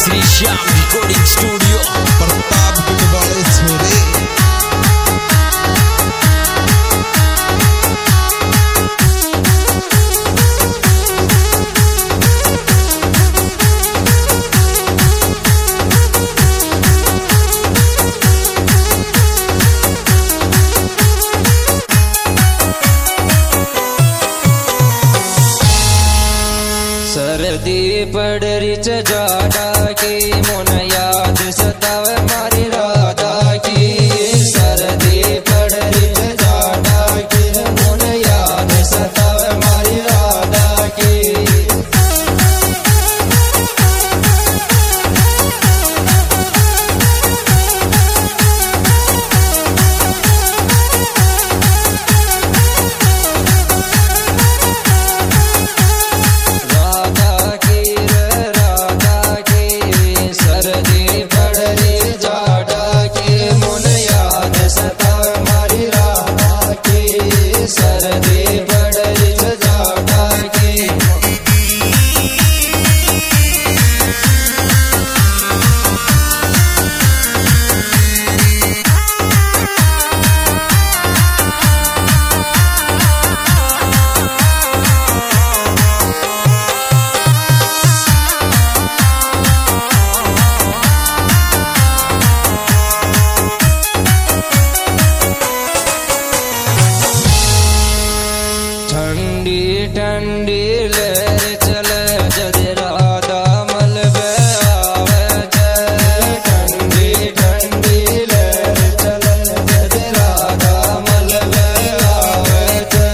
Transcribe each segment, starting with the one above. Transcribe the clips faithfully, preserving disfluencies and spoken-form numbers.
Shri Shyam recording studio Pratapgarh वाले छोरे। सर्दी पड़ रही जाड़ा की मन याद सतावे मारी राधा की। सर्दी पड़ रही जाड़ा की मन याद सतावे मारी राधा की। ठंडी ठंडी लहर चले जद राधा मलबे आवे छे। ठंडी ठंडी लहर चले जद राधा मलबे आवे छे।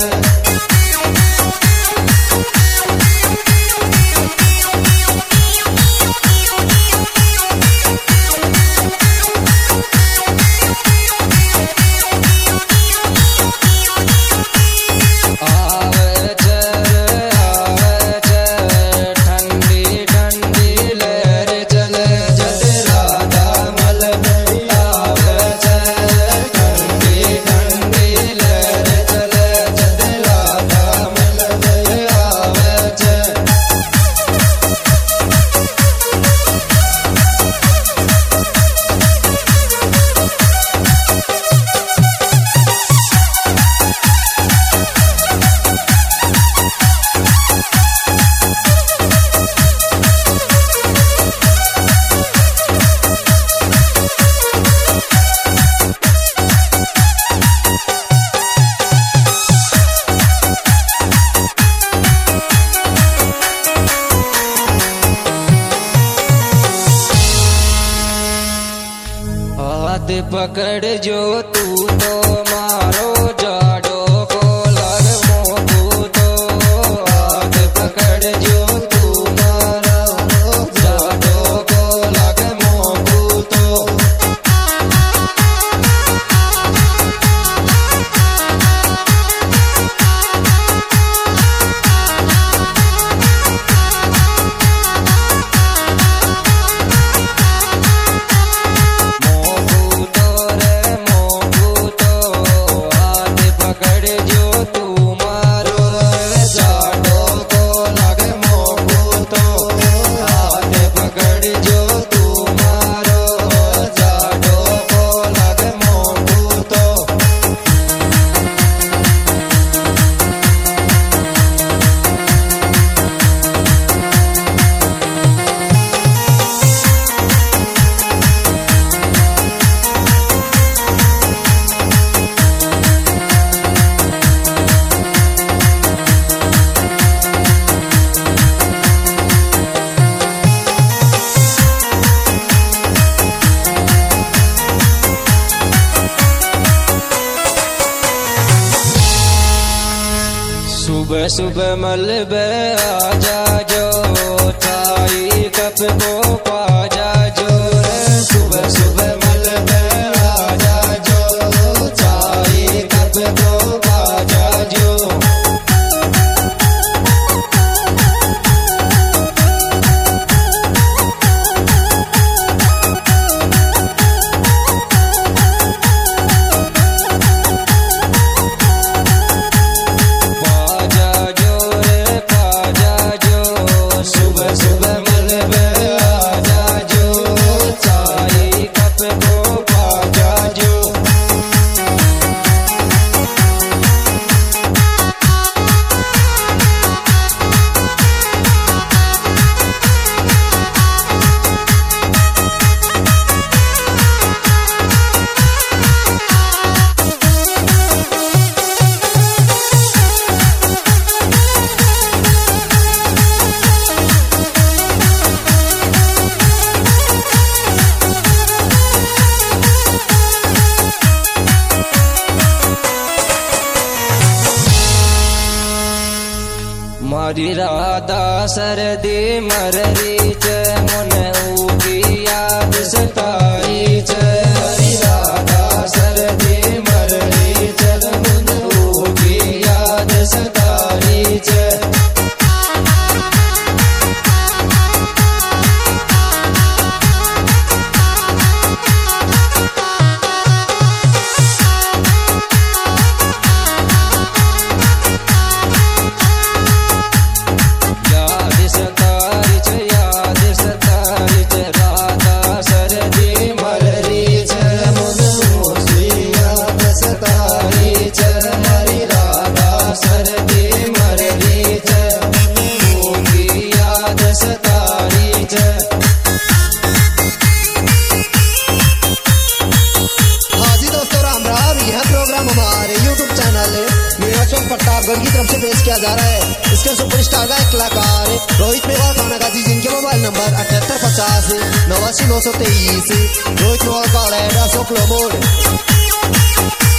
हाथ पकड़ जो तू तो मारो जाडो को लग मोकू तो। हाथ पकड़ जो तू मारो जाडो को लग मोकू तो। सुबह सुबह मलबे आ जा जो चाय कप को पा जा जो। सुबह सुबह मलबे आ जा जो चाय कप को पा जा जो। सुबह सुबह मलबे आ जा मारी राधा सर्दी मररी च मन की याद सताई च मारी राधा सर्दी मररी च मन की याद सताई च प्रतापगढ़ की तरफ से पेश किया जा रहा है। इसके सुपरस्टार का एक कलाकार रोहित मेवाड़ थानागाजी, जिनके मोबाइल नंबर अठहत्तर पचास नवासी नौ सौ तेईस। रोहित मेवाड़ का अशोक लोमोड़।